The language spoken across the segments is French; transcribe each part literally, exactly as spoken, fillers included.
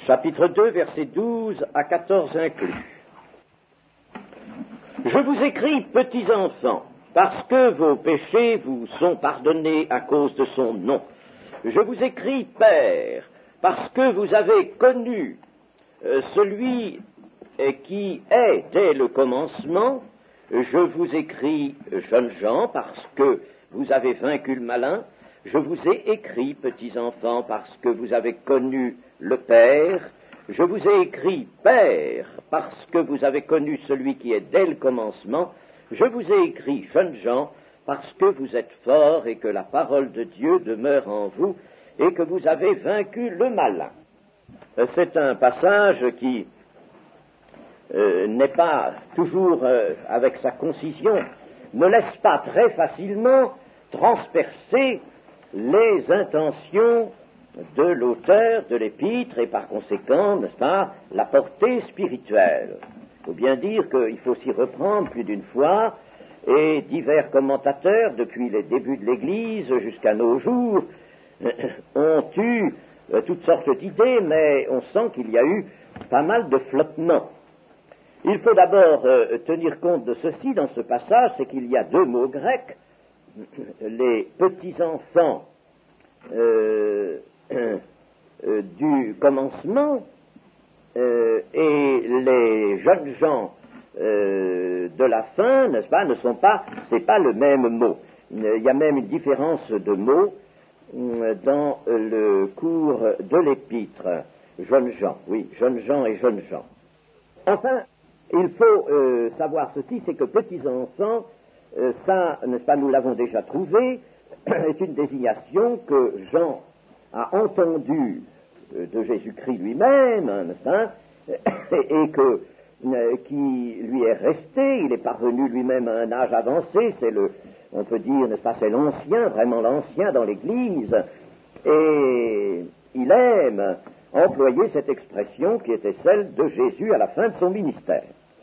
chapitre deux, versets douze à quatorze inclus. Je vous écris, petits enfants, parce que vos péchés vous sont pardonnés à cause de son nom. Je vous écris, pères, parce que vous avez connu euh, celui euh, qui est dès le commencement. Je vous écris, jeunes gens, parce que vous avez vaincu le malin. Je vous ai écrit, petits enfants, parce que vous avez connu le Père. Je vous ai écrit, pères, parce que vous avez connu celui qui est dès le commencement. Je vous ai écrit, jeunes gens, parce que vous êtes forts et que la parole de Dieu demeure en vous et que vous avez vaincu le malin. C'est un passage qui euh, n'est pas toujours euh, avec sa concision, ne laisse pas très facilement transpercer les intentions de l'auteur de l'épître et par conséquent, n'est-ce pas, la portée spirituelle. Il faut bien dire qu'il faut s'y reprendre plus d'une fois, et divers commentateurs, depuis les débuts de l'Église jusqu'à nos jours, ont eu euh, toutes sortes d'idées, mais on sent qu'il y a eu pas mal de flottements. Il faut d'abord euh, tenir compte de ceci dans ce passage, c'est qu'il y a deux mots grecs, les petits-enfants euh, euh, euh, du commencement euh, et les jeunes gens euh, de la fin, n'est-ce pas, ne sont pas, c'est pas le même mot. Il y a même une différence de mots euh, dans le cours de l'épître. Jeunes gens, oui, jeunes gens et jeunes gens. Enfin, il faut euh, savoir ceci, c'est que petits-enfants, euh, ça, n'est-ce pas, nous l'avons déjà trouvé, est une désignation que Jean a entendue euh, de Jésus-Christ lui-même, hein, n'est-ce pas, et que, euh, qui lui est resté, il est parvenu lui-même à un âge avancé, c'est le, on peut dire, n'est-ce pas, c'est l'ancien, vraiment l'ancien dans l'Église, et il aime employer cette expression qui était celle de Jésus à la fin de son ministère.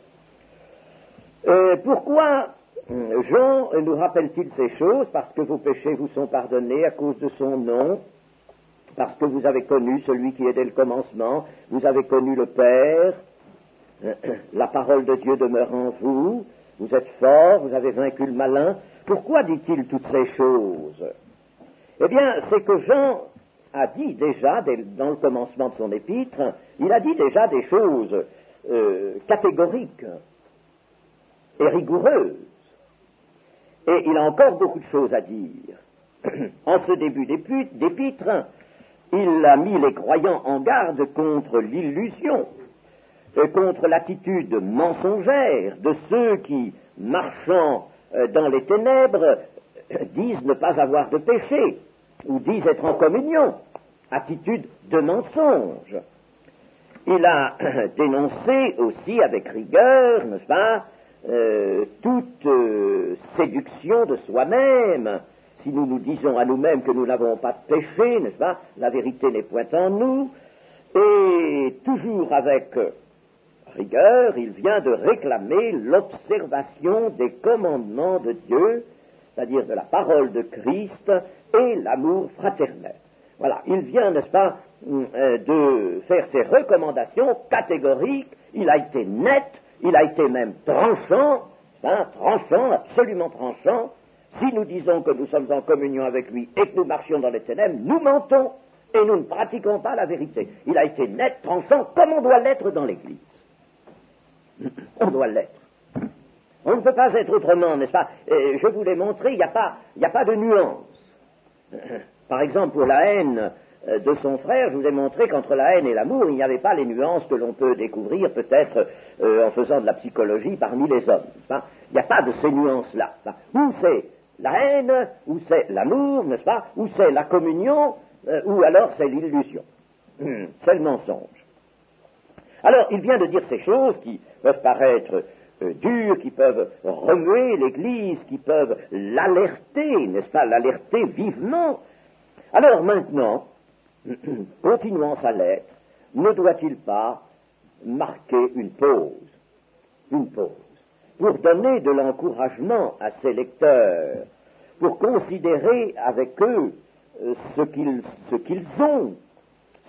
Euh, pourquoi Jean nous rappelle-t-il ces choses? Parce que vos péchés vous sont pardonnés à cause de son nom, parce que vous avez connu celui qui est dès le commencement, vous avez connu le Père, la parole de Dieu demeure en vous, vous êtes forts, vous avez vaincu le malin. Pourquoi dit-il toutes ces choses? Eh bien, c'est que Jean a dit déjà, dans le commencement de son épître, il a dit déjà des choses euh, catégoriques et rigoureuses. Et il a encore beaucoup de choses à dire. En ce début d'épître, il a mis les croyants en garde contre l'illusion, contre l'attitude mensongère de ceux qui, marchant dans les ténèbres, disent ne pas avoir de péché, ou disent être en communion, attitude de mensonge. Il a dénoncé aussi avec rigueur, n'est-ce pas, euh, toute euh, séduction de soi-même. Si nous nous disons à nous-mêmes que nous n'avons pas de péché, n'est-ce pas, la vérité n'est point en nous, et toujours avec rigueur, il vient de réclamer l'observation des commandements de Dieu, c'est-à-dire de la parole de Christ et l'amour fraternel. Voilà, il vient, n'est-ce pas, de faire ses recommandations catégoriques, il a été net, il a été même tranchant, hein, tranchant, absolument tranchant. Si nous disons que nous sommes en communion avec lui et que nous marchions dans les ténèbres, nous mentons et nous ne pratiquons pas la vérité. Il a été net, tranchant, comme on doit l'être dans l'Église. On doit l'être. On ne peut pas être autrement, n'est-ce pas? Et je vous l'ai montré, il n'y a pas, il n'y a pas de nuance. Par exemple, pour la haine de son frère, je vous ai montré qu'entre la haine et l'amour, il n'y avait pas les nuances que l'on peut découvrir peut-être euh, en faisant de la psychologie parmi les hommes. Hein. Il n'y a pas de ces nuances-là. Hein. Où c'est la haine, où c'est l'amour, n'est-ce pas? Où c'est la communion, euh, ou alors c'est l'illusion. Hum, c'est le mensonge. Alors, il vient de dire ces choses qui peuvent paraître euh, dures, qui peuvent remuer l'Église, qui peuvent l'alerter, n'est-ce pas? L'alerter vivement. Alors maintenant, continuant sa lettre, ne doit-il pas marquer une pause, une pause, pour donner de l'encouragement à ses lecteurs, pour considérer avec eux euh, ce qu'ils, ce qu'ils ont,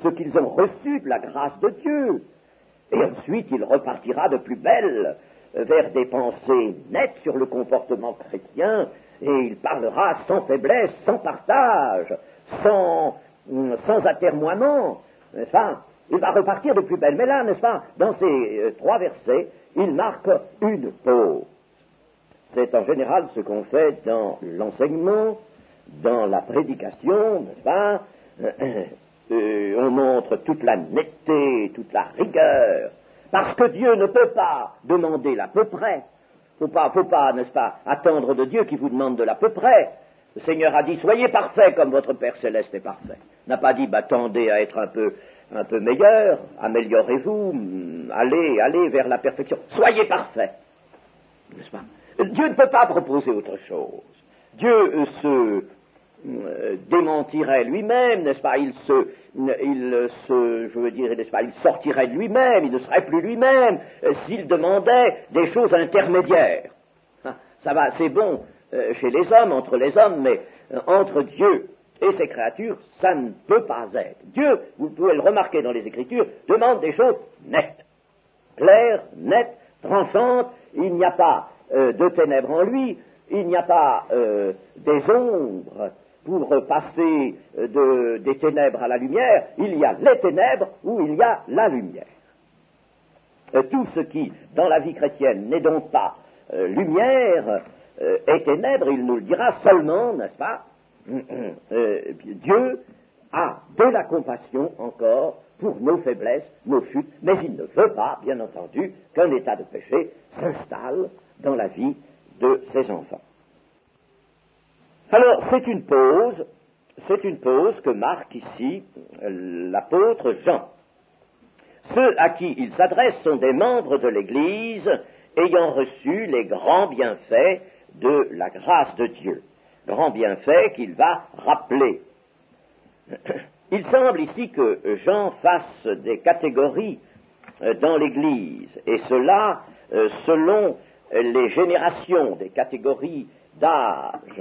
ce qu'ils ont reçu de la grâce de Dieu. Et ensuite, il repartira de plus belle vers des pensées nettes sur le comportement chrétien, et il parlera sans faiblesse, sans partage, sans, sans atermoiement, n'est-ce pas? Il va repartir de plus belle. Mais là, n'est-ce pas, dans ces euh, trois versets, il marque une pause. C'est en général ce qu'on fait dans l'enseignement, dans la prédication, n'est-ce pas? Euh, on montre toute la netteté, toute la rigueur, parce que Dieu ne peut pas demander l'à peu près. Faut pas, faut pas, n'est-ce pas, attendre de Dieu qui vous demande de l'à peu près. Le Seigneur a dit, soyez parfaits comme votre Père Céleste est parfait. Il n'a pas dit, bah, tendez à être un peu, un peu meilleur, améliorez-vous, allez, allez vers la perfection. Soyez parfaits. N'est-ce pas? Dieu ne peut pas proposer autre chose. Dieu euh, se euh, démentirait lui-même, n'est-ce pas? Il se, il se, je veux dire, n'est-ce pas? Il sortirait de lui-même, il ne serait plus lui-même euh, s'il demandait des choses intermédiaires. Hein, ça va, c'est bon euh, chez les hommes, entre les hommes, mais euh, entre Dieu et ses créatures, ça ne peut pas être. Dieu, vous pouvez le remarquer dans les Écritures, demande des choses nettes, claires, nettes, tranchantes. Il n'y a pas euh, de ténèbres en lui, il n'y a pas euh, des ombres pour passer euh, de, des ténèbres à la lumière, il y a les ténèbres où il y a la lumière. Euh, tout ce qui, dans la vie chrétienne, n'est donc pas euh, lumière euh, et ténèbres, il nous le dira seulement, n'est-ce pas? Euh, Dieu a de la compassion encore pour nos faiblesses, nos chutes, mais il ne veut pas, bien entendu, qu'un état de péché s'installe dans la vie de ses enfants. Alors, c'est une pause, c'est une pause que marque ici l'apôtre Jean. Ceux à qui il s'adresse sont des membres de l'Église ayant reçu les grands bienfaits de la grâce de Dieu. Grands bienfaits qu'il va rappeler. Il semble ici que Jean fasse des catégories dans l'Église, et cela selon les générations, des catégories d'âge.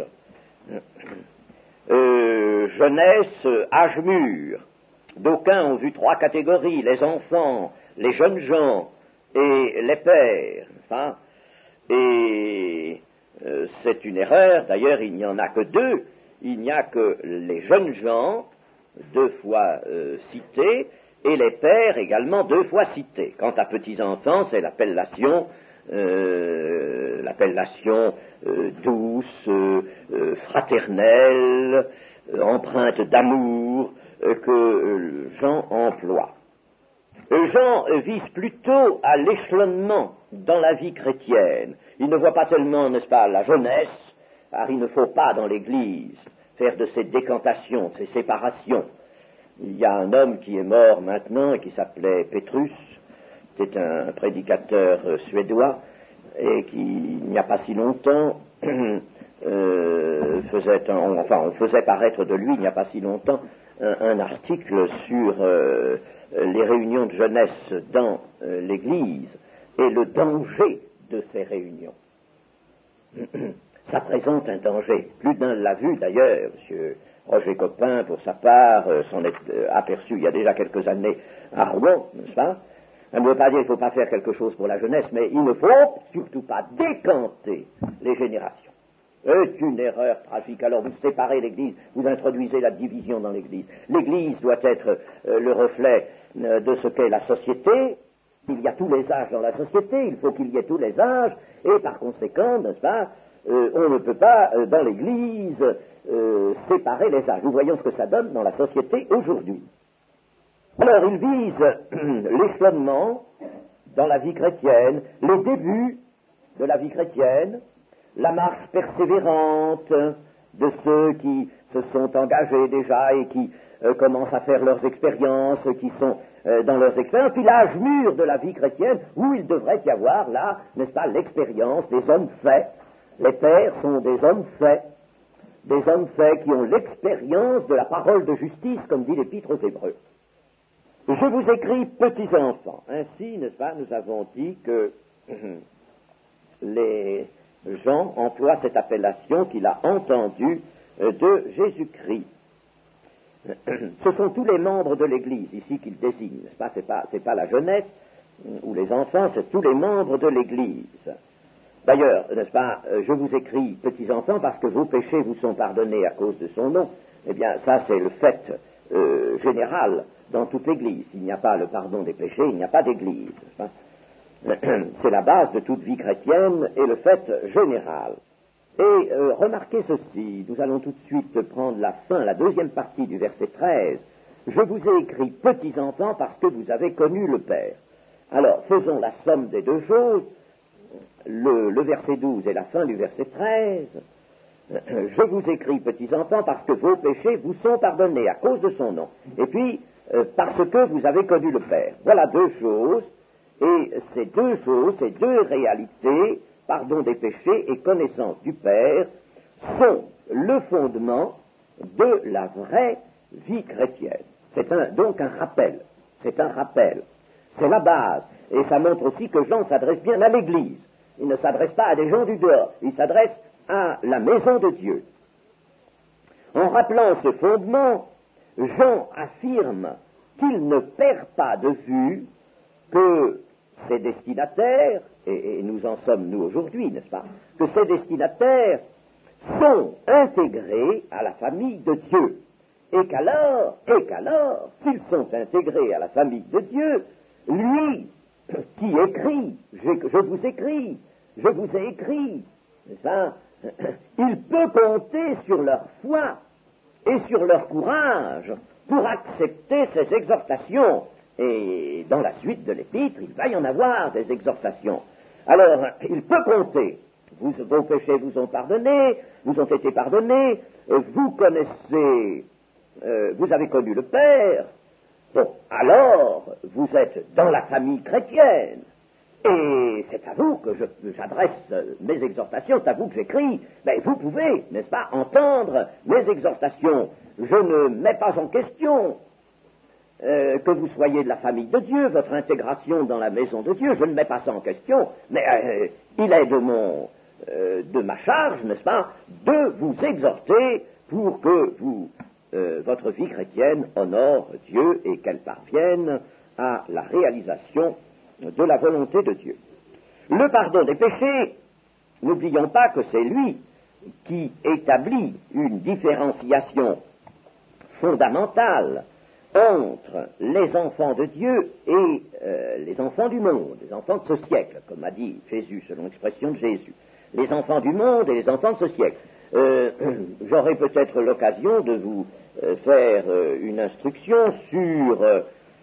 Euh, jeunesse, âge mûr. D'aucuns ont vu trois catégories, les enfants, les jeunes gens et les pères. Hein? Et euh, c'est une erreur, d'ailleurs il n'y en a que deux. Il n'y a que les jeunes gens, deux fois euh, cités, et les pères également deux fois cités. Quant à petits-enfants, c'est l'appellation Euh, l'appellation euh, douce, euh, euh, fraternelle, euh, empreinte d'amour euh, que euh, Jean emploie. Euh, Jean euh, vise plutôt à l'échelonnement dans la vie chrétienne. Il ne voit pas tellement, n'est-ce pas, la jeunesse, car il ne faut pas dans l'Église faire de ces décantations, de ces séparations. Il y a un homme qui est mort maintenant et qui s'appelait Pétrus. C'est un prédicateur euh, suédois et qui, il n'y a pas si longtemps, euh, faisait un, enfin, on faisait paraître de lui, il n'y a pas si longtemps, un, un article sur euh, les réunions de jeunesse dans euh, l'Église et le danger de ces réunions. Ça présente un danger. Plus d'un l'a vu d'ailleurs, M. Roger Copin, pour sa part, euh, s'en est euh, aperçu il y a déjà quelques années à Rouen, n'est-ce pas? Ça ne veut pas dire qu'il ne faut pas faire quelque chose pour la jeunesse, mais il ne faut surtout pas décanter les générations. C'est une erreur tragique. Alors vous séparez l'Église, vous introduisez la division dans l'Église. L'Église doit être euh, le reflet euh, de ce qu'est la société. Il y a tous les âges dans la société, il faut qu'il y ait tous les âges, et par conséquent, n'est-ce pas, euh, on ne peut pas, euh, dans l'Église, euh, séparer les âges. Nous voyons ce que ça donne dans la société aujourd'hui. Alors, il vise l'échelonnement dans la vie chrétienne, les débuts de la vie chrétienne, la marche persévérante de ceux qui se sont engagés déjà et qui euh, commencent à faire leurs expériences, qui sont euh, dans leurs expériences, puis l'âge mûr de la vie chrétienne, où il devrait y avoir, là, n'est-ce pas, l'expérience des hommes faits. Les pères sont des hommes faits, des hommes faits qui ont l'expérience de la parole de justice, comme dit l'Épître aux Hébreux. Je vous écris petits enfants. Ainsi, n'est-ce pas, nous avons dit que les gens emploient cette appellation qu'il a entendue de Jésus-Christ. ce sont tous les membres de l'Église ici qu'il désigne, n'est-ce pas? C'est pas, c'est pas la jeunesse ou les enfants, c'est tous les membres de l'Église. D'ailleurs, n'est-ce pas, je vous écris, petits enfants, parce que vos péchés vous sont pardonnés à cause de son nom. Eh bien, ça, c'est le fait euh, général dans toute l'Église. S'il n'y a pas le pardon des péchés, il n'y a pas d'Église, n'est-ce pas? C'est la base de toute vie chrétienne et le fait général. Et euh, remarquez ceci, nous allons tout de suite prendre la fin, la deuxième partie du verset treize. Je vous ai écrit, petits enfants, parce que vous avez connu le Père. Alors, faisons la somme des deux choses. Le, le verset douze et la fin du verset treize. Je vous écris, petits enfants, parce que vos péchés vous sont pardonnés à cause de son nom. Et puis, euh, parce que vous avez connu le Père. Voilà deux choses. Et ces deux choses, ces deux réalités, pardon des péchés et connaissance du Père, sont le fondement de la vraie vie chrétienne. C'est un, donc un rappel. C'est un rappel. C'est la base. Et ça montre aussi que Jean s'adresse bien à l'Église. Il ne s'adresse pas à des gens du dehors. Il s'adresse à la maison de Dieu. En rappelant ce fondement, Jean affirme qu'il ne perd pas de vue que ses destinataires, et, et nous en sommes nous aujourd'hui, n'est-ce pas, que ces destinataires sont intégrés à la famille de Dieu. Et qu'alors, et qu'alors, s'ils sont intégrés à la famille de Dieu, lui qui écrit, je, je vous écris, je vous ai écrit, n'est-ce pas, il peut compter sur leur foi et sur leur courage pour accepter ces exhortations. Et dans la suite de l'épître, il va y en avoir des exhortations. Alors, il peut compter. Vous, vos péchés vous ont pardonnés, vous ont été pardonnés, vous connaissez, euh, vous avez connu le Père. Bon, alors, vous êtes dans la famille chrétienne. Et c'est à vous que je, j'adresse mes exhortations, c'est à vous que j'écris. Mais vous pouvez, n'est-ce pas, entendre mes exhortations. Je ne mets pas en question Euh, que vous soyez de la famille de Dieu, votre intégration dans la maison de Dieu, je ne mets pas ça en question, mais euh, il est de mon, euh, de ma charge, n'est-ce pas, de vous exhorter pour que vous, euh, votre vie chrétienne honore Dieu et qu'elle parvienne à la réalisation de la volonté de Dieu. Le pardon des péchés, n'oublions pas que c'est lui qui établit une différenciation fondamentale entre les enfants de Dieu et euh, les enfants du monde, les enfants de ce siècle, comme a dit Jésus, selon l'expression de Jésus. Les enfants du monde et les enfants de ce siècle. Euh, j'aurai peut-être l'occasion de vous euh, faire euh, une instruction sur euh,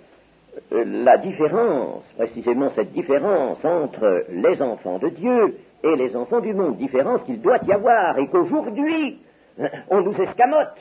la différence, précisément cette différence entre les enfants de Dieu et les enfants du monde, différence qu'il doit y avoir et qu'aujourd'hui on nous escamote.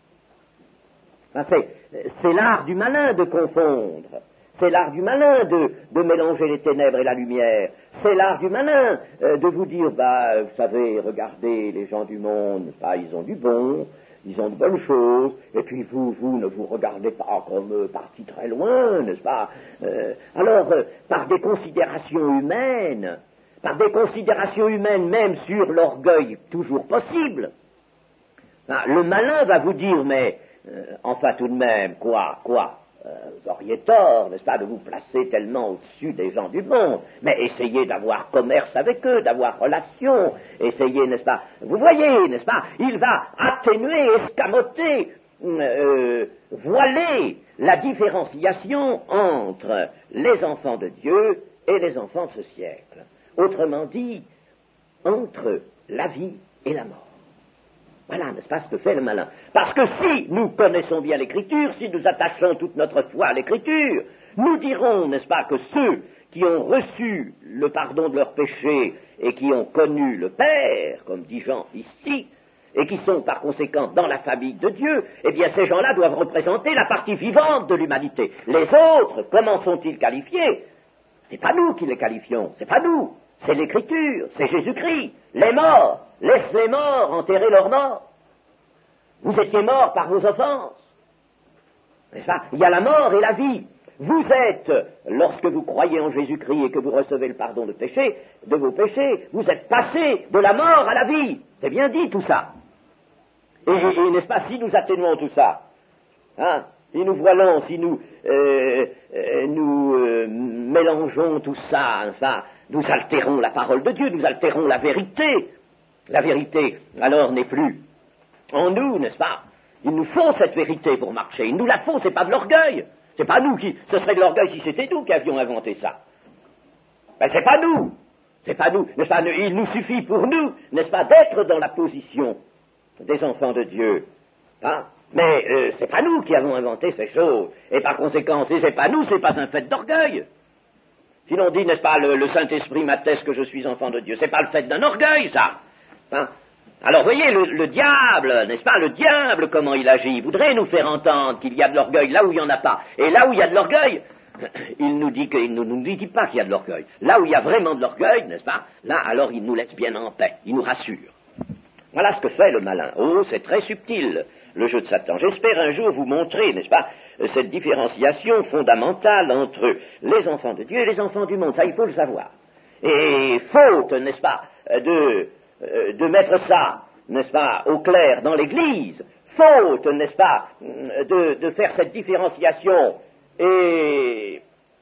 C'est, c'est l'art du malin de confondre, c'est l'art du malin de, de mélanger les ténèbres et la lumière, c'est l'art du malin euh, de vous dire, bah, vous savez, regardez les gens du monde, bah, ils ont du bon, ils ont de bonnes choses, et puis vous, vous ne vous regardez pas comme euh, partis très loin, n'est-ce pas? euh, Alors, euh, par des considérations humaines, par des considérations humaines même sur l'orgueil toujours possible, bah, le malin va vous dire, mais Euh, enfin, tout de même, quoi, quoi euh, vous auriez tort, n'est-ce pas, de vous placer tellement au-dessus des gens du monde, mais essayez d'avoir commerce avec eux, d'avoir relation, essayez, n'est-ce pas, vous voyez, n'est-ce pas, il va atténuer, escamoter, euh, voiler la différenciation entre les enfants de Dieu et les enfants de ce siècle. Autrement dit, entre la vie et la mort. Voilà, n'est-ce pas, ce que fait le malin. Parce que si nous connaissons bien l'Écriture, si nous attachons toute notre foi à l'Écriture, nous dirons, n'est-ce pas, que ceux qui ont reçu le pardon de leurs péchés et qui ont connu le Père, comme dit Jean ici, et qui sont par conséquent dans la famille de Dieu, eh bien ces gens-là doivent représenter la partie vivante de l'humanité. Les autres, comment sont-ils qualifiés? C'est pas nous qui les qualifions, c'est pas nous, c'est l'Écriture, c'est Jésus-Christ, les morts. Laisse les morts enterrer leurs morts. Vous étiez morts par vos offenses. N'est-ce pas? Il y a la mort et la vie. Vous êtes, lorsque vous croyez en Jésus-Christ et que vous recevez le pardon de péché, de vos péchés, vous êtes passés de la mort à la vie. C'est bien dit tout ça. Et, et, et n'est-ce pas, si nous atténuons tout ça, Hein? Si nous voilons, si nous, euh, euh, nous euh, mélangeons tout ça, enfin, nous altérons la parole de Dieu, nous altérons la vérité. La vérité, alors, n'est plus en nous, n'est-ce pas? Il nous faut cette vérité pour marcher. Il nous la faut, c'est pas de l'orgueil. C'est pas nous qui... Ce serait de l'orgueil si c'était nous qui avions inventé ça. Ben, c'est pas nous. C'est pas nous, n'est-ce pas? Il nous suffit pour nous, n'est-ce pas, d'être dans la position des enfants de Dieu. Hein? Mais euh, c'est pas nous qui avons inventé ces choses. Et par conséquent, si c'est pas nous, c'est pas un fait d'orgueil. Si l'on dit, n'est-ce pas, le, le Saint-Esprit m'atteste que je suis enfant de Dieu, c'est pas le fait d'un orgueil, ça. Hein? Alors, voyez, le, le diable, n'est-ce pas, le diable, comment il agit, il voudrait nous faire entendre qu'il y a de l'orgueil là où il n'y en a pas. Et là où il y a de l'orgueil, il nous dit qu'il ne nous dit pas qu'il y a de l'orgueil. Là où il y a vraiment de l'orgueil, n'est-ce pas, là, alors il nous laisse bien en paix, il nous rassure. Voilà ce que fait le malin. Oh, c'est très subtil, le jeu de Satan. J'espère un jour vous montrer, n'est-ce pas, cette différenciation fondamentale entre les enfants de Dieu et les enfants du monde. Ça, il faut le savoir. Et faute, n'est-ce pas, de... de mettre ça, n'est-ce pas, au clair dans l'Église, faute, n'est-ce pas, de, de faire cette différenciation et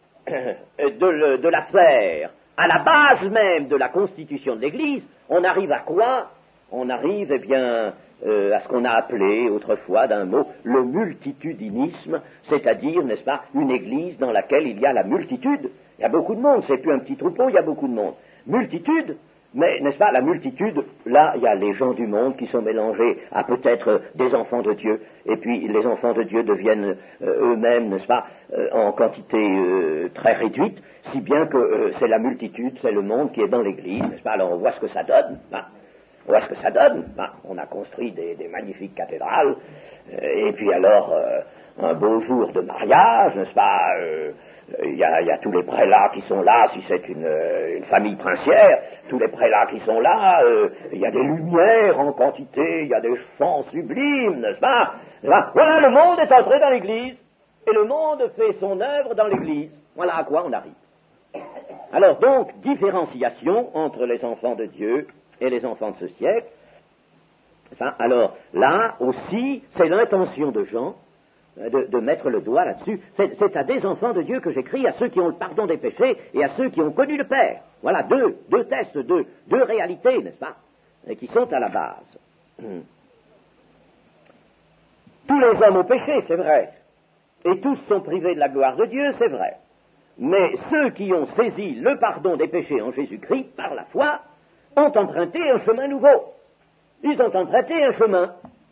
de, le, de la faire à la base même de la constitution de l'Église, on arrive à quoi? On arrive, eh bien, euh, à ce qu'on a appelé autrefois d'un mot le multitudinisme, c'est-à-dire, n'est-ce pas, une Église dans laquelle il y a la multitude. Il y a beaucoup de monde, c'est plus un petit troupeau, il y a beaucoup de monde. Multitude. Mais, n'est-ce pas, la multitude, là, il y a les gens du monde qui sont mélangés à peut-être des enfants de Dieu, et puis les enfants de Dieu deviennent euh, eux-mêmes, n'est-ce pas, euh, en quantité euh, très réduite, si bien que euh, c'est la multitude, c'est le monde qui est dans l'Église, n'est-ce pas? Alors on voit ce que ça donne, hein. On voit ce que ça donne, hein. On a construit des, des magnifiques cathédrales, euh, et puis alors, euh, un beau jour de mariage, n'est-ce pas, euh, Il y, a, il y a tous les prélats qui sont là, si c'est une, une famille princière, tous les prélats qui sont là, euh, il y a des lumières en quantité, il y a des chants sublimes, n'est-ce pas? Voilà, le monde est entré dans l'Église, et le monde fait son œuvre dans l'Église. Voilà à quoi on arrive. Alors donc, différenciation entre les enfants de Dieu et les enfants de ce siècle. Enfin, alors, là aussi, c'est l'intention de Jean, De, de mettre le doigt là-dessus. C'est, c'est à des enfants de Dieu que j'écris, à ceux qui ont le pardon des péchés et à ceux qui ont connu le Père. Voilà, deux, deux tests, deux, deux réalités, n'est-ce pas, et qui sont à la base. Tous les hommes ont péché, c'est vrai, et tous sont privés de la gloire de Dieu, c'est vrai. Mais ceux qui ont saisi le pardon des péchés en Jésus-Christ, par la foi, ont emprunté un chemin nouveau. Ils ont emprunté un chemin.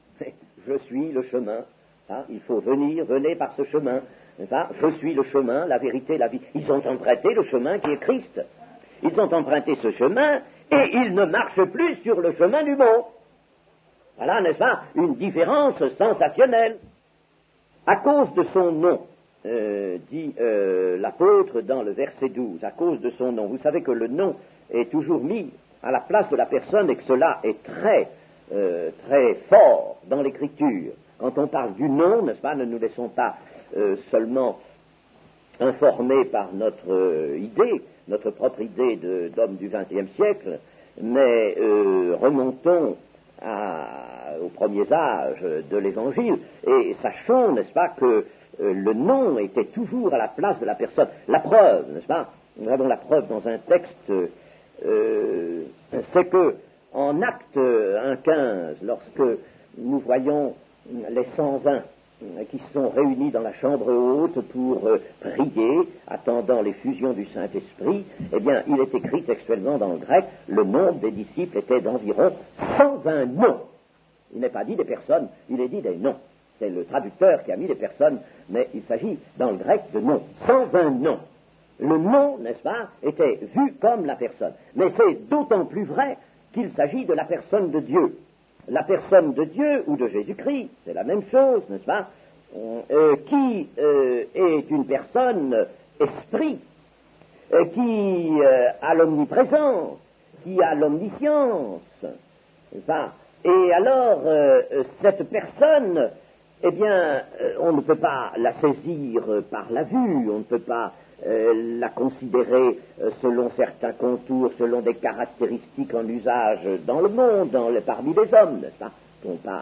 Je suis le chemin. Ah, il faut venir, venez par ce chemin. Ah, je suis le chemin, la vérité, la vie. Ils ont emprunté le chemin qui est Christ. Ils ont emprunté ce chemin et ils ne marchent plus sur le chemin du monde. Voilà, n'est-ce pas, une différence sensationnelle. À cause de son nom, euh, dit euh, l'apôtre dans le verset douze, à cause de son nom. Vous savez que le nom est toujours mis à la place de la personne et que cela est très, euh, très fort dans l'Écriture. Quand on parle du nom, n'est-ce pas, ne nous laissons pas euh, seulement informés par notre euh, idée, notre propre idée de, d'homme du vingtième siècle, mais euh, remontons à, aux premiers âges de l'Évangile et sachons, n'est-ce pas, que euh, le nom était toujours à la place de la personne. La preuve, n'est-ce pas, nous avons la preuve dans un texte, euh, c'est que en Acte un quinze, lorsque nous voyons les cent vingt qui sont réunis dans la chambre haute pour euh, prier, attendant l'effusion du Saint-Esprit, eh bien, il est écrit textuellement dans le grec, le nombre des disciples était d'environ cent vingt noms. Il n'est pas dit des personnes, il est dit des noms. C'est le traducteur qui a mis des personnes, mais il s'agit dans le grec de noms. cent vingt noms. Le nom, n'est-ce pas, était vu comme la personne. Mais c'est d'autant plus vrai qu'il s'agit de la personne de Dieu. La personne de Dieu ou de Jésus-Christ, c'est la même chose, n'est-ce pas, euh, qui euh, est une personne esprit, euh, qui euh, a l'omniprésence, qui a l'omniscience, n'est-ce pas? Et alors, euh, cette personne, eh bien, euh, on ne peut pas la saisir par la vue, on ne peut pas Euh, la considérer euh, selon certains contours, selon des caractéristiques en usage dans le monde, dans le, parmi les hommes, n'est-ce pas? On pas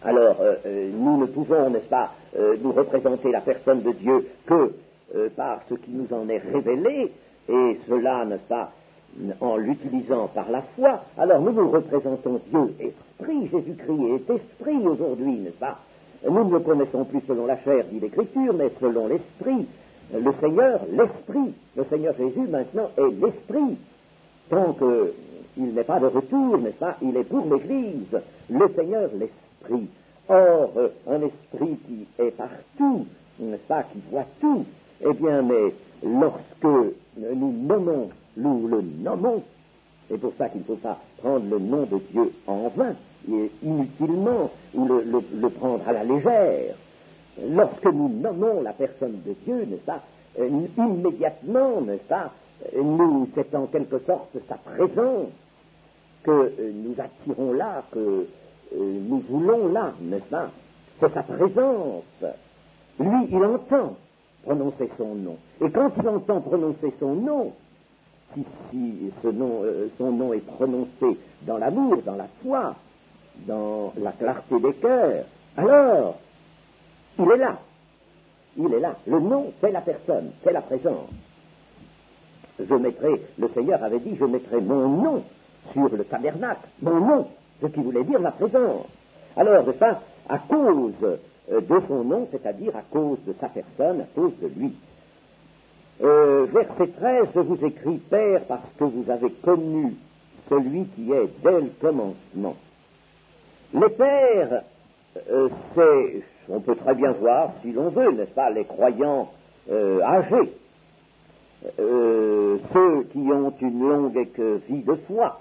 Alors, euh, euh, nous ne pouvons, n'est-ce pas, euh, nous représenter la personne de Dieu que euh, par ce qui nous en est révélé, et cela, n'est-ce pas, en l'utilisant par la foi. Alors, nous nous représentons Dieu, esprit, Jésus-Christ est esprit aujourd'hui, n'est-ce pas? Nous ne le connaissons plus selon la chair, dit l'Écriture, mais selon l'esprit. Le Seigneur, l'esprit. Le Seigneur Jésus, maintenant, est l'esprit. Tant qu'il n'est pas de retour, n'est-ce pas, il est pour l'Église. Le Seigneur, l'esprit. Or, un esprit qui est partout, n'est-ce pas, qui voit tout, eh bien, mais lorsque nous nommons, nous le nommons, c'est pour ça qu'il ne faut pas prendre le nom de Dieu en vain, et inutilement, ou le, le, le prendre à la légère. Lorsque nous nommons la personne de Dieu, n'est-ce pas, euh, immédiatement, n'est-ce pas, nous, c'est en quelque sorte sa présence que euh, nous attirons là, que euh, nous voulons là, n'est-ce pas? C'est sa présence. Lui, il entend prononcer son nom. Et quand il entend prononcer son nom, si, si ce nom, euh, son nom est prononcé dans l'amour, dans la foi, dans la clarté des cœurs, alors, il est là. Il est là. Le nom, c'est la personne, c'est la présence. Je mettrai, le Seigneur avait dit, je mettrai mon nom sur le tabernacle, mon nom, ce qui voulait dire la présence. Alors, de ça, à cause de son nom, c'est-à-dire à cause de sa personne, à cause de lui. Euh, verset treize, je vous écris, Père, parce que vous avez connu celui qui est dès le commencement. Les pères, euh, c'est, on peut très bien voir, si l'on veut, n'est-ce pas, les croyants euh, âgés, euh, ceux qui ont une longue vie de foi.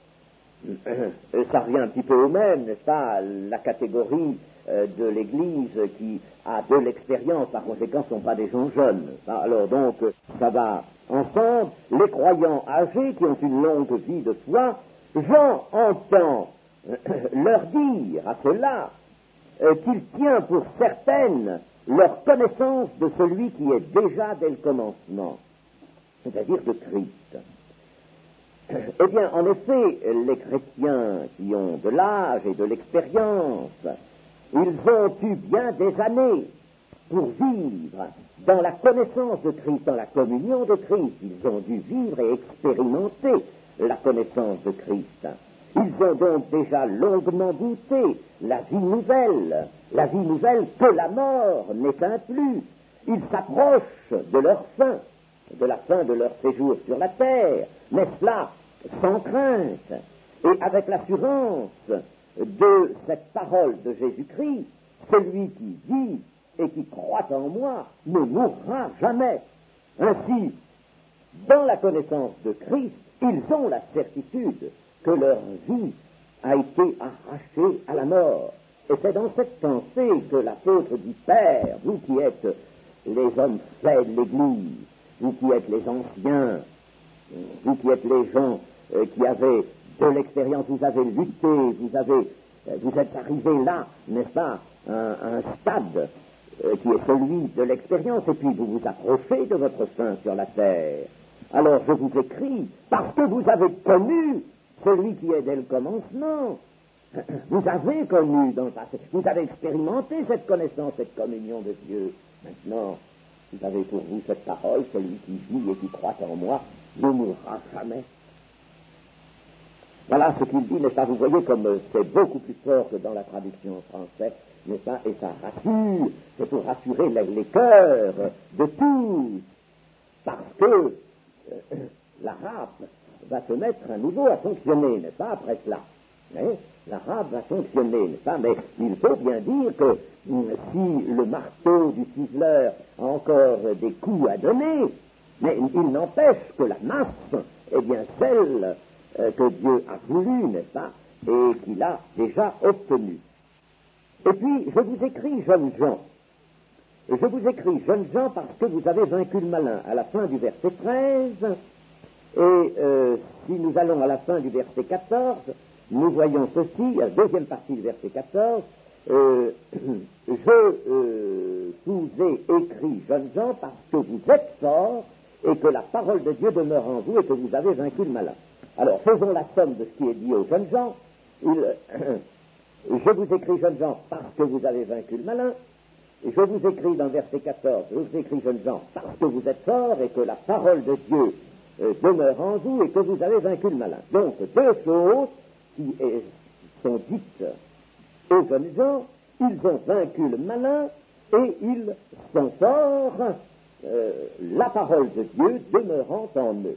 Euh, ça revient un petit peu au même, n'est-ce pas, la catégorie euh, de l'Église qui a de l'expérience, par conséquent, ne sont pas des gens jeunes. Alors donc, ça va ensemble. Les croyants âgés qui ont une longue vie de foi, Jean entend leur dire à ceux-là euh, qu'il tient pour certaine leur connaissance de celui qui est déjà dès le commencement, c'est-à-dire de Christ. Eh bien, en effet, les chrétiens qui ont de l'âge et de l'expérience, ils ont eu bien des années pour vivre dans la connaissance de Christ, dans la communion de Christ. Ils ont dû vivre et expérimenter la connaissance de Christ. Ils ont donc déjà longuement goûté la vie nouvelle, la vie nouvelle que la mort n'éteint plus. Ils s'approchent de leur fin, de la fin de leur séjour sur la terre, mais cela sans crainte et avec l'assurance de cette parole de Jésus-Christ, celui qui vit et qui croit en moi ne mourra jamais. Ainsi, dans la connaissance de Christ, ils ont la certitude que leur vie a été arrachée à la mort. Et c'est dans cette pensée que l'apôtre dit, Père, vous qui êtes les hommes faits de l'Église, vous qui êtes les anciens, vous qui êtes les gens euh, qui avaient de l'expérience, vous avez lutté, vous avez, euh, vous êtes arrivés là, n'est-ce pas, à un, un stade euh, qui est celui de l'expérience, et puis vous vous approchez de votre fin sur la terre. Alors je vous écris, parce que vous avez connu celui qui est dès le commencement. Vous avez connu dans le passé, vous avez expérimenté cette connaissance, cette communion de Dieu. Maintenant, vous avez pour vous cette parole, celui qui vit et qui croit en moi ne mourra jamais. Voilà ce qu'il dit, n'est-ce pas? Vous voyez comme c'est beaucoup plus fort que dans la traduction française, n'est-ce pas? Et ça rassure, c'est pour rassurer les, les cœurs de tous, parce que euh, l'arabe va se mettre à nouveau à fonctionner, n'est-ce pas, après cela. Mais l'arabe va fonctionner, n'est-ce pas? Mais il faut bien dire que si le marteau du ciseleur a encore des coups à donner, mais il n'empêche que la masse est bien celle euh, que Dieu a voulu, n'est-ce pas, et qu'il a déjà obtenue. Et puis, je vous écris, jeunes gens, je vous écris, jeunes gens, parce que vous avez vaincu le malin. À la fin du verset treize, et euh, si nous allons à la fin du verset quatorze, nous voyons ceci, la deuxième partie du verset quatorze, euh, je euh, vous ai écrit, jeunes gens, parce que vous êtes forts et que la parole de Dieu demeure en vous et que vous avez vaincu le malin. Alors, faisons la somme de ce qui est dit aux jeunes gens. Il, je vous écris, jeunes gens, parce que vous avez vaincu le malin. Et je vous écris dans le verset quatorze, je vous écris, jeunes gens, parce que vous êtes forts et que la parole de Dieu euh, demeure en vous et que vous avez vaincu le malin. Donc, deux choses qui est, sont dites aux jeunes gens, ils ont vaincu le malin et ils sont forts, euh, la parole de Dieu demeurant en eux.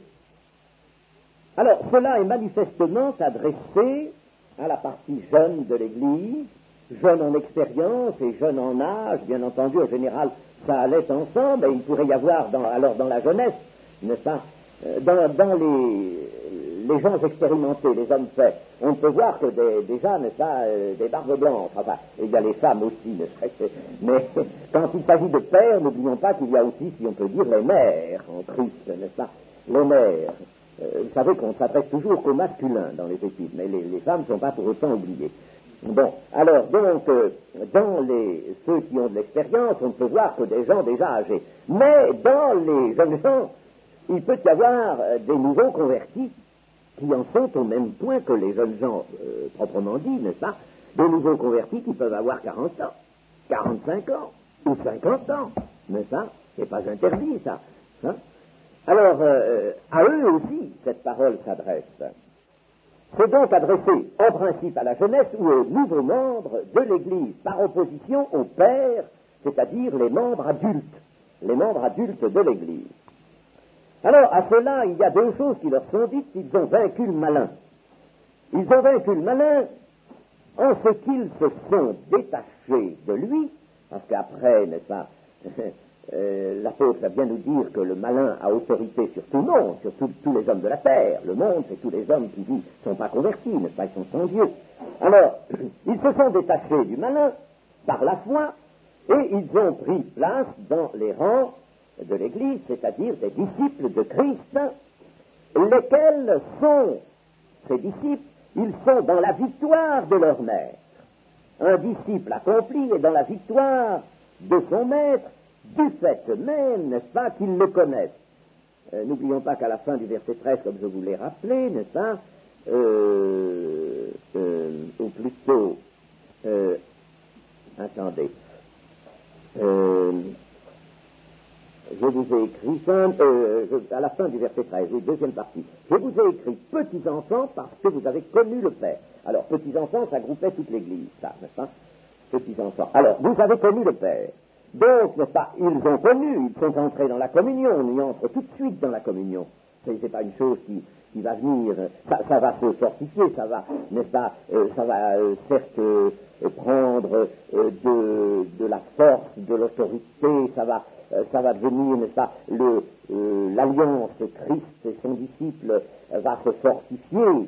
Alors, cela est manifestement adressé à la partie jeune de l'Église, jeune en expérience et jeune en âge, bien entendu, en général, ça allait ensemble, et il pourrait y avoir, dans, alors dans la jeunesse, n'est-ce pas, dans, dans les, les gens expérimentés, les hommes faits, on peut voir que des, déjà, n'est-ce pas, euh, des barbes blanches, enfin, il y a les femmes aussi, n'est-ce pas, mais quand il s'agit de pères, n'oublions pas qu'il y a aussi, si on peut dire, les mères en Christ, n'est-ce pas, les mères. Euh, vous savez qu'on s'adresse toujours qu'au masculin dans les études, mais les, les femmes ne sont pas pour autant oubliées. Bon, alors, donc, euh, dans les, ceux qui ont de l'expérience, on ne peut voir que des gens déjà âgés. Mais dans les jeunes gens, il peut y avoir euh, des nouveaux convertis qui en sont au même point que les jeunes gens euh, proprement dit, n'est-ce pas? Des nouveaux convertis qui peuvent avoir quarante ans, quarante-cinq ans, ou cinquante ans, n'est-ce pas? C'est pas interdit, ça. Hein? Alors, euh, à eux aussi, cette parole s'adresse. C'est donc adressé en principe à la jeunesse ou aux nouveaux membres de l'Église, par opposition aux pères, c'est-à-dire les membres adultes, les membres adultes de l'Église. Alors, à cela, il y a deux choses qui leur sont dites, ils ont vaincu le malin. Ils ont vaincu le malin en ce qu'ils se sont détachés de lui, parce qu'après, n'est-ce pas, Euh, l'apôtre va bien nous dire que le malin a autorité sur tout le monde, sur tout, tous les hommes de la terre. Le monde, c'est tous les hommes qui ne sont pas convertis, n'est-ce pas, ils sont sans Dieu. Alors, ils se sont détachés du malin par la foi et ils ont pris place dans les rangs de l'Église, c'est-à-dire des disciples de Christ, lesquels sont, ces disciples, ils sont dans la victoire de leur maître. Un disciple accompli est dans la victoire de son maître, du fait même, n'est-ce pas, qu'ils le connaissent. Euh, n'oublions pas qu'à la fin du verset treize, comme je vous l'ai rappelé, n'est-ce pas, euh, euh, ou plutôt, euh, attendez, euh, je vous ai écrit, euh, je, à la fin du verset treize, oui, deuxième partie, je vous ai écrit petits enfants parce que vous avez connu le Père. Alors, petits enfants, ça groupait toute l'Église, ça, n'est-ce pas, petits enfants. Alors, vous avez connu le Père. Donc, n'est-ce pas, ils ont connu, ils sont entrés dans la communion, on y entre tout de suite dans la communion. C'est, c'est pas une chose qui, qui va venir, ça, ça va se fortifier, ça va, n'est-ce pas, euh, ça va euh, certes euh, prendre euh, de, de la force, de l'autorité, ça va, euh, ça va devenir, n'est-ce pas, le, euh, l'alliance Christ et son disciple va se fortifier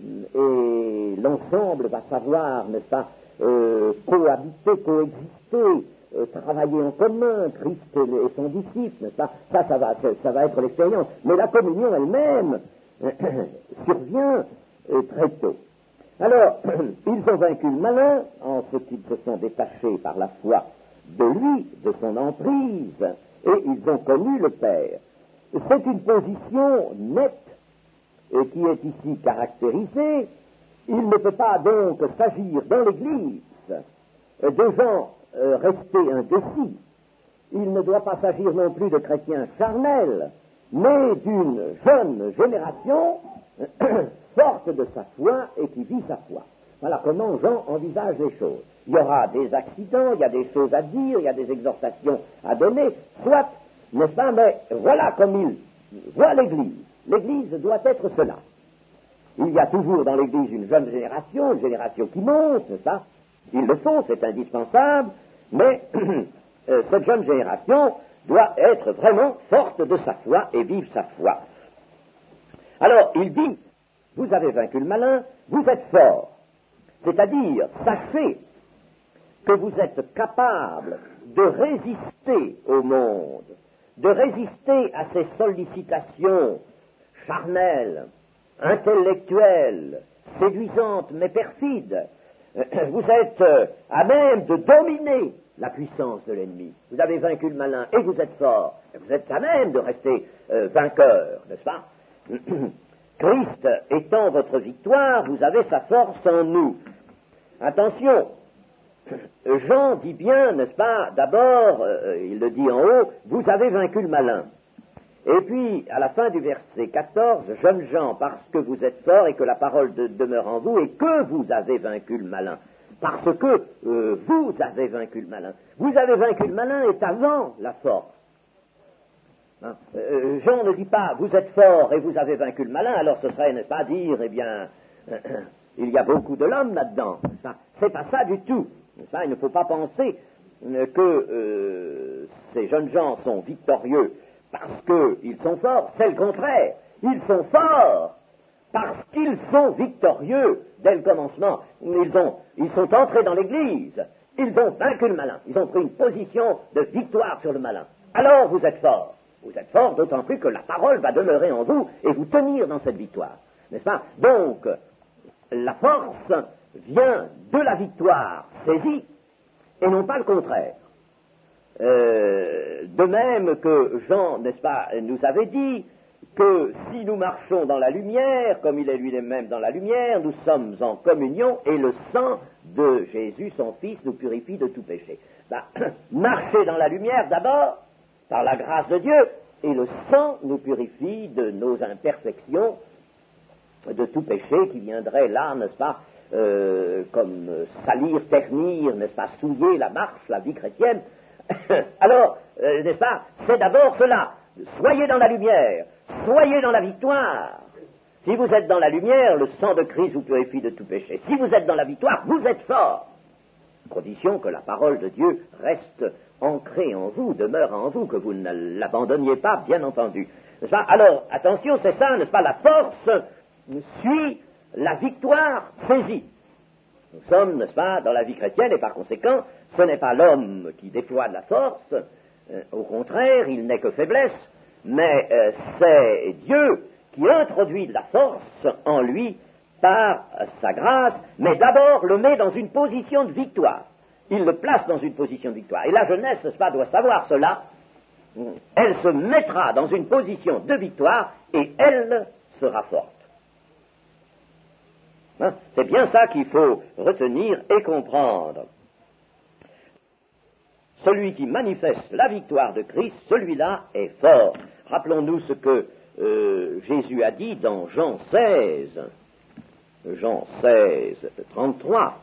et l'ensemble va savoir, n'est-ce pas, euh, cohabiter, coexister, Euh, travailler en commun, Christ et son disciple, n'est-ce pas? Ça, ça va, ça va être l'expérience. Mais la communion elle-même survient euh, très tôt. Alors, ils ont vaincu le malin en ce qu'ils se sont détachés par la foi de lui, de son emprise, et ils ont connu le Père. C'est une position nette et qui est ici caractérisée. Il ne peut pas donc s'agir dans l'Église de gens Euh, rester indécis. Il ne doit pas s'agir non plus de chrétiens charnels, mais d'une jeune génération forte de sa foi et qui vit sa foi. Voilà comment Jean envisage les choses. Il y aura des accidents, il y a des choses à dire, il y a des exhortations à donner, soit, n'est-ce pas, mais voilà comme il voit l'Église. L'Église doit être cela. Il y a toujours dans l'Église une jeune génération, une génération qui monte, n'est-ce pas? Il le faut, c'est indispensable, mais euh, cette jeune génération doit être vraiment forte de sa foi et vivre sa foi. Alors, il dit, vous avez vaincu le malin, vous êtes forts. C'est-à-dire, sachez que vous êtes capable de résister au monde, de résister à ces sollicitations charnelles, intellectuelles, séduisantes mais perfides. Vous êtes à même de dominer la puissance de l'ennemi. Vous avez vaincu le malin et vous êtes fort. Vous êtes à même de rester euh, vainqueur, n'est-ce pas? Christ étant votre victoire, vous avez sa force en nous. attention, Jean dit bien, n'est-ce pas, d'abord, euh, il le dit en haut, vous avez vaincu le malin. Et puis, à la fin du verset quatorze, jeunes gens, parce que vous êtes forts et que la parole de, demeure en vous et que vous avez vaincu le malin. Parce que euh, vous avez vaincu le malin. Vous avez vaincu le malin est avant la force. Hein? Euh, Jean ne dit pas, vous êtes forts et vous avez vaincu le malin, alors ce serait, n'est-ce pas, dire, eh bien, euh, euh, il y a beaucoup de l'homme là-dedans. C'est pas ça du tout. Ça, il ne faut pas penser euh, que euh, ces jeunes gens sont victorieux parce qu'ils sont forts, c'est le contraire. Ils sont forts parce qu'ils sont victorieux dès le commencement. Ils, ont, ils sont entrés dans l'Église, ils ont vaincu le malin, ils ont pris une position de victoire sur le malin. Alors vous êtes forts. Vous êtes forts, d'autant plus que la parole va demeurer en vous et vous tenir dans cette victoire. N'est-ce pas? Donc, la force vient de la victoire saisie et non pas le contraire. Euh, de même que Jean, n'est-ce pas, nous avait dit que si nous marchons dans la lumière, comme il est lui-même dans la lumière, nous sommes en communion et le sang de Jésus, son Fils, nous purifie de tout péché. Ben, marcher dans la lumière d'abord, par la grâce de Dieu, et le sang nous purifie de nos imperfections, de tout péché qui viendrait là, n'est-ce pas, euh, comme salir, ternir, n'est-ce pas, souiller la marche, la vie chrétienne. Alors, euh, n'est-ce pas, c'est d'abord cela. Soyez dans la lumière, soyez dans la victoire. Si vous êtes dans la lumière, le sang de Christ vous purifie de tout péché. Si vous êtes dans la victoire, vous êtes fort. Condition que la parole de Dieu reste ancrée en vous, demeure en vous, que vous ne l'abandonniez pas, bien entendu. N'est-ce pas? Alors, attention, c'est ça, n'est-ce pas, la force suit la victoire saisie. Nous sommes, n'est-ce pas, dans la vie chrétienne, et par conséquent, ce n'est pas l'homme qui déploie de la force, euh, au contraire, il n'est que faiblesse, mais euh, c'est Dieu qui introduit de la force en lui par euh, sa grâce, mais d'abord le met dans une position de victoire. Il le place dans une position de victoire. Et la jeunesse, n'est-ce pas, doit savoir cela. Elle se mettra dans une position de victoire et elle sera forte. Hein? C'est bien ça qu'il faut retenir et comprendre. Celui qui manifeste la victoire de Christ, celui-là est fort. Rappelons-nous ce que euh, Jésus a dit dans Jean seize, Jean seize, trente-trois.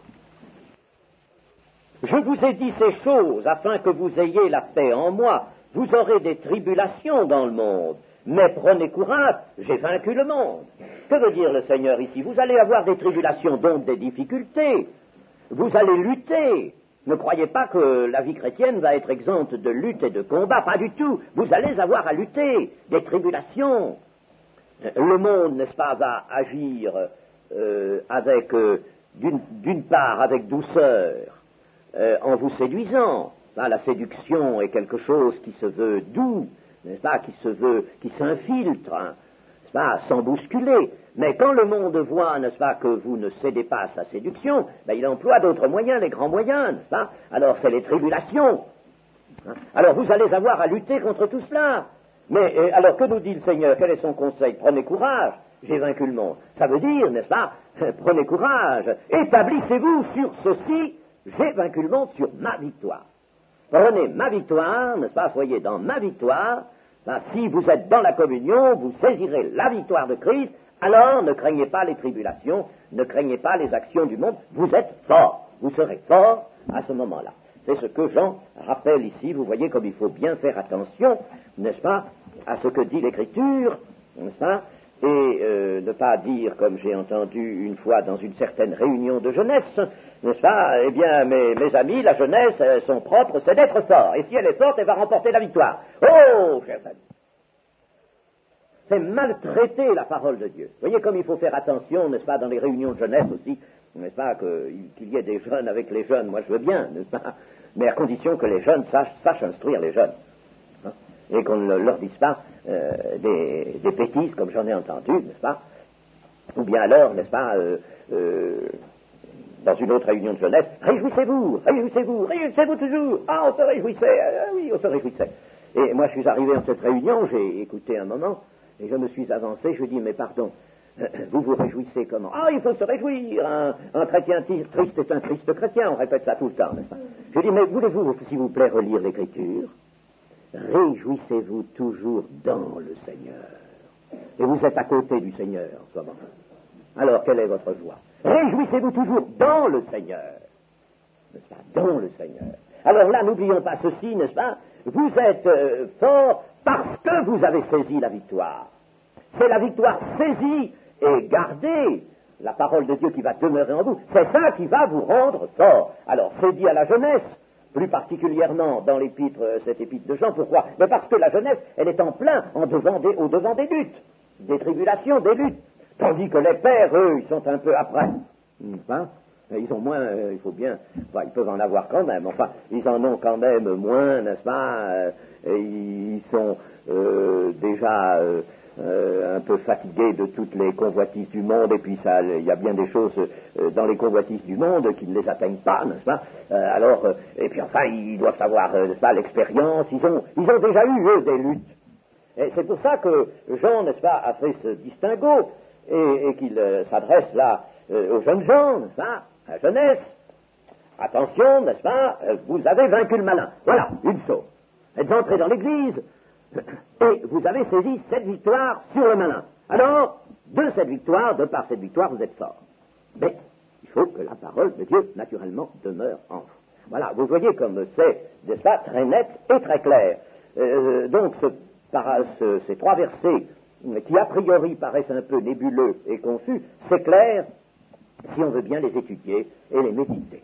Je vous ai dit ces choses afin que vous ayez la paix en moi. Vous aurez des tribulations dans le monde, mais prenez courage, j'ai vaincu le monde. Que veut dire le Seigneur ici? Vous allez avoir des tribulations, donc des difficultés. Vous allez lutter. Ne croyez pas que la vie chrétienne va être exempte de lutte et de combat, pas du tout. Vous allez avoir à lutter, des tribulations. Le monde, n'est-ce pas, va agir euh, avec, euh, d'une, d'une part, avec douceur, euh, en vous séduisant. Là, la séduction est quelque chose qui se veut doux, n'est-ce pas, qui se veut, qui s'infiltre, hein, n'est-ce pas, sans bousculer. Mais quand le monde voit, n'est-ce pas, que vous ne cédez pas à sa séduction, ben, il emploie d'autres moyens, les grands moyens, n'est-ce pas? Alors c'est les tribulations. Hein? Alors vous allez avoir à lutter contre tout cela. Mais euh, alors que nous dit le Seigneur? Quel est son conseil? Prenez courage, j'ai vaincu le monde. Ça veut dire, n'est-ce pas, prenez courage, établissez-vous sur ceci, j'ai vaincu le monde sur ma victoire. Prenez ma victoire, n'est-ce pas, soyez dans ma victoire. Ben, si vous êtes dans la communion, vous saisirez la victoire de Christ. Alors, ne craignez pas les tribulations, ne craignez pas les actions du monde, vous êtes forts, vous serez forts à ce moment-là. C'est ce que Jean rappelle ici, vous voyez comme il faut bien faire attention, n'est-ce pas, à ce que dit l'Écriture, n'est-ce pas, et euh, ne pas dire, comme j'ai entendu une fois dans une certaine réunion de jeunesse, n'est-ce pas, eh bien, mes, mes amis, la jeunesse, euh, son propre, c'est d'être fort, et si elle est forte, elle va remporter la victoire. Oh, chers amis! C'est maltraiter la parole de Dieu. Vous voyez comme il faut faire attention, n'est-ce pas, dans les réunions de jeunesse aussi, n'est-ce pas, que, qu'il y ait des jeunes avec les jeunes, moi je veux bien, n'est-ce pas, mais à condition que les jeunes sachent, sachent instruire les jeunes, hein, et qu'on ne leur dise pas euh, des, des bêtises comme j'en ai entendu, n'est-ce pas, ou bien alors, n'est-ce pas, euh, euh, dans une autre réunion de jeunesse, réjouissez-vous, réjouissez-vous, réjouissez-vous toujours, ah, on se réjouissait, ah, oui, on se réjouissait. Et moi je suis arrivé dans cette réunion, j'ai écouté un moment, et je me suis avancé, je lui ai dit, mais pardon, vous vous réjouissez comment? Ah, il faut se réjouir, un, un chrétien triste est un triste chrétien, on répète ça tout le temps, n'est-ce pas? Je dis, mais voulez-vous, s'il vous plaît, relire l'Écriture? Réjouissez-vous toujours dans le Seigneur. Et vous êtes à côté du Seigneur en ce moment. Alors, quelle est votre joie? Réjouissez-vous toujours dans le Seigneur. N'est-ce pas? Dans le Seigneur. Alors là, n'oublions pas ceci, n'est-ce pas? Vous êtes euh, fort parce que vous avez saisi la victoire. C'est la victoire saisie et gardée, la parole de Dieu qui va demeurer en vous. C'est ça qui va vous rendre fort. Alors, c'est dit à la jeunesse, plus particulièrement dans l'épître, cette épître de Jean. Pourquoi? Mais parce que la jeunesse, elle est en plein en devant des, au devant des luttes, des tribulations, des luttes. Tandis que les pères, eux, ils sont un peu après. Hein? Ils ont moins, euh, il faut bien, enfin, ils peuvent en avoir quand même, enfin, ils en ont quand même moins, n'est-ce pas? euh, et ils sont euh, déjà euh, euh, un peu fatigués de toutes les convoitises du monde, et puis ça, il y a bien des choses euh, dans les convoitises du monde qui ne les atteignent pas, n'est-ce pas? euh, Alors, euh, et puis enfin, ils doivent avoir, euh, n'est-ce pas, l'expérience, ils ont, ils ont déjà eu, eux, des luttes. Et c'est pour ça que Jean, n'est-ce pas, a fait ce distinguo, et, et qu'il euh, s'adresse là euh, aux jeunes gens, n'est-ce pas? La jeunesse, attention, n'est-ce pas, vous avez vaincu le malin. Voilà, une chose. Vous êtes entrés dans l'église, et vous avez saisi cette victoire sur le malin. Alors, de cette victoire, de par cette victoire, vous êtes forts. Mais il faut que la parole de Dieu, naturellement, demeure en vous. Voilà, vous voyez comme c'est, n'est-ce pas, très net et très clair. Euh, donc, ce, par, ce, ces trois versets, qui a priori paraissent un peu nébuleux et confus, c'est clair, si on veut bien les étudier et les méditer.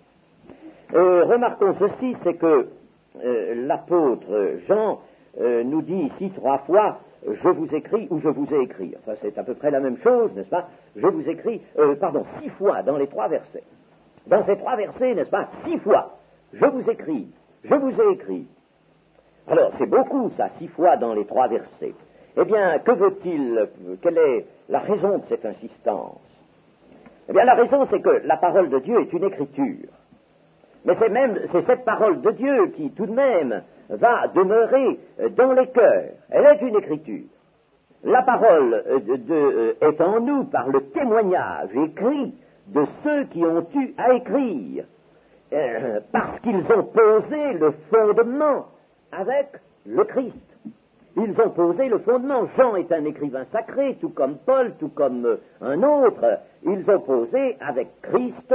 Euh, remarquons ceci, c'est que euh, l'apôtre Jean euh, nous dit ici trois fois « je vous écris » ou « je vous ai écrit ». Enfin, c'est à peu près la même chose, n'est-ce pas? Je vous écris, euh, pardon, six fois dans les trois versets. Dans ces trois versets, n'est-ce pas? Six fois. Je vous écris, je vous ai écrit. Alors, c'est beaucoup, ça, six fois dans les trois versets. Eh bien, que veut-il, quelle est la raison de cette insistance? Eh bien, la raison, c'est que la parole de Dieu est une écriture. Mais c'est même, c'est cette parole de Dieu qui, tout de même, va demeurer dans les cœurs. Elle est une écriture. La parole de, de, est en nous par le témoignage écrit de ceux qui ont eu à écrire, euh, parce qu'ils ont posé le fondement avec le Christ. Ils ont posé le fondement. Jean est un écrivain sacré, tout comme Paul, tout comme un autre. Ils ont posé avec Christ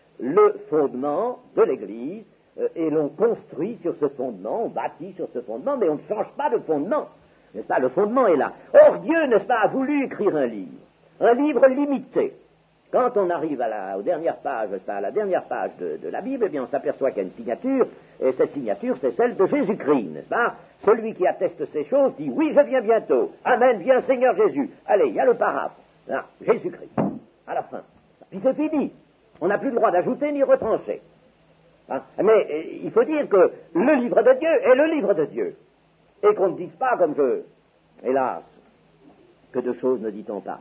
le fondement de l'Église euh, et l'ont construit sur ce fondement, on bâtit sur ce fondement, mais on ne change pas de fondement. N'est-ce pas? Le fondement est là. Or, Dieu, n'est-ce pas, a voulu écrire un livre, un livre limité. Quand on arrive à la, aux dernières pages, à la dernière page de, de la Bible, eh bien, on s'aperçoit qu'il y a une signature, et cette signature, c'est celle de Jésus-Christ, n'est-ce pas? Celui qui atteste ces choses dit, oui, je viens bientôt. Amen, viens Seigneur Jésus. Allez, il y a le paraphe. Là, Jésus-Christ. À la fin. Puis c'est fini. On n'a plus le droit d'ajouter ni retrancher. Hein? Mais euh, il faut dire que le livre de Dieu est le livre de Dieu. Et qu'on ne dise pas comme je, hélas, que de choses ne dit-on pas.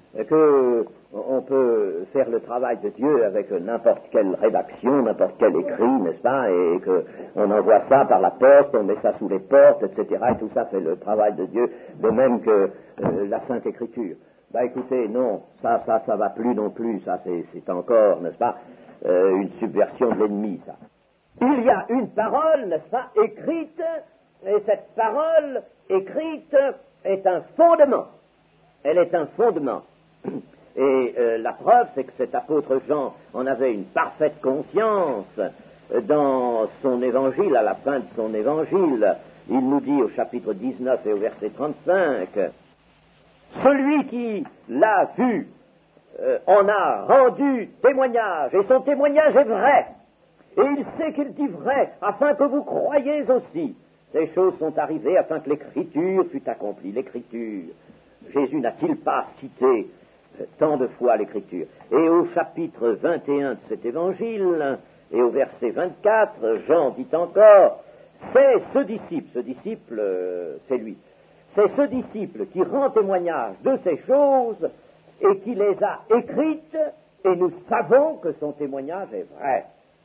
Que on peut faire le travail de Dieu avec n'importe quelle rédaction, n'importe quel écrit, n'est-ce pas, et qu'on envoie ça par la poste, on met ça sous les portes, et cetera, et tout ça fait le travail de Dieu, de même que euh, la Sainte Écriture. Bah écoutez, non, ça, ça, ça va plus non plus, ça c'est, c'est encore, n'est-ce pas, euh, une subversion de l'ennemi, ça. Il y a une parole, n'est-ce pas, écrite, et cette parole écrite est un fondement. Elle est un fondement. Et euh, la preuve, c'est que cet apôtre Jean en avait une parfaite conscience dans son évangile, à la fin de son évangile. Il nous dit au chapitre dix-neuf et au verset trente-cinq, « Celui qui l'a vu euh, en a rendu témoignage, et son témoignage est vrai, et il sait qu'il dit vrai, afin que vous croyiez aussi. Ces choses sont arrivées afin que l'Écriture fût accomplie. » L'Écriture, Jésus n'a-t-il pas cité tant de fois l'Écriture? Et au chapitre vingt et un de cet évangile, et au verset vingt-quatre, Jean dit encore, c'est ce disciple, ce disciple, euh, c'est lui, c'est ce disciple qui rend témoignage de ces choses et qui les a écrites, et nous savons que son témoignage est vrai.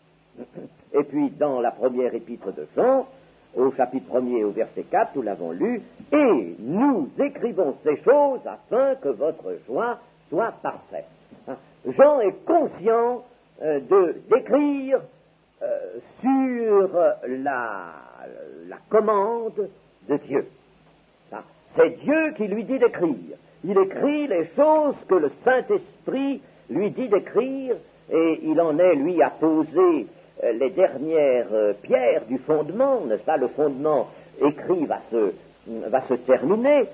Et puis, dans la première épître de Jean, au chapitre premier, au verset quatre, nous l'avons lu, et nous écrivons ces choses afin que votre joie soit parfait. Hein? Jean est conscient euh, de, d'écrire euh, sur la, la commande de Dieu. Hein? C'est Dieu qui lui dit d'écrire. Il écrit les choses que le Saint-Esprit lui dit d'écrire, et il en est, lui, à poser euh, les dernières euh, pierres du fondement, n'est-ce pas? Le fondement écrit va se, va se terminer.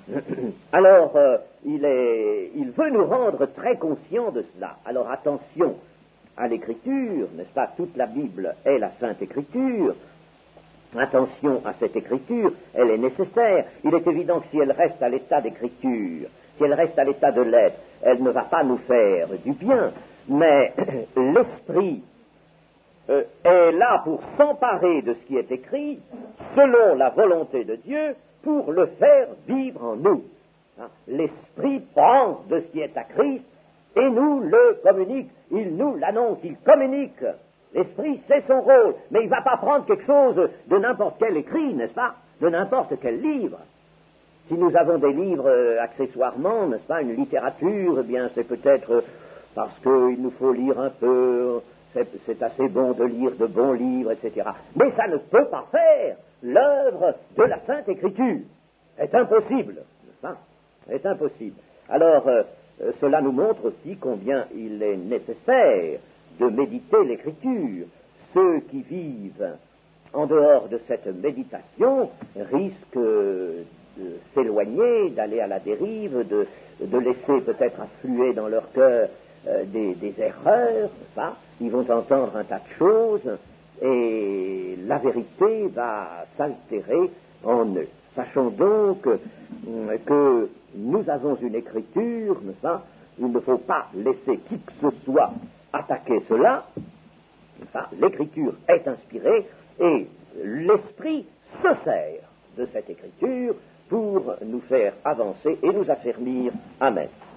Alors, euh, il, est, il veut nous rendre très conscients de cela. Alors, attention à l'écriture, n'est-ce pas? Toute la Bible est la Sainte Écriture. Attention à cette écriture, elle est nécessaire. Il est évident que si elle reste à l'état d'écriture, si elle reste à l'état de lettre, elle ne va pas nous faire du bien. Mais l'Esprit euh, est là pour s'emparer de ce qui est écrit, selon la volonté de Dieu, pour le faire vivre en nous. Hein? L'Esprit pense de ce qui est à Christ et nous le communique. Il nous l'annonce, il communique. L'Esprit, c'est son rôle, mais il ne va pas prendre quelque chose de n'importe quel écrit, n'est-ce pas? De n'importe quel livre. Si nous avons des livres euh, accessoirement, n'est-ce pas, une littérature, eh bien c'est peut-être euh, parce qu'il nous faut lire un peu, c'est, c'est assez bon de lire de bons livres, et cetera. Mais ça ne peut pas faire l'œuvre de la Sainte Écriture. C'est impossible, n'est-ce pas? C'est impossible. Alors, euh, euh, cela nous montre aussi combien il est nécessaire de méditer l'Écriture. Ceux qui vivent en dehors de cette méditation risquent de s'éloigner, d'aller à la dérive, de, de laisser peut-être affluer dans leur cœur euh, des, des erreurs, pas? Ils vont entendre un tas de choses et la vérité va s'altérer en eux. Sachons donc euh, que nous avons une écriture, n'est-ce pas? Il ne faut pas laisser qui que ce soit attaquer cela. Enfin, l'écriture est inspirée et l'Esprit se sert de cette écriture pour nous faire avancer et nous affermir. Amen.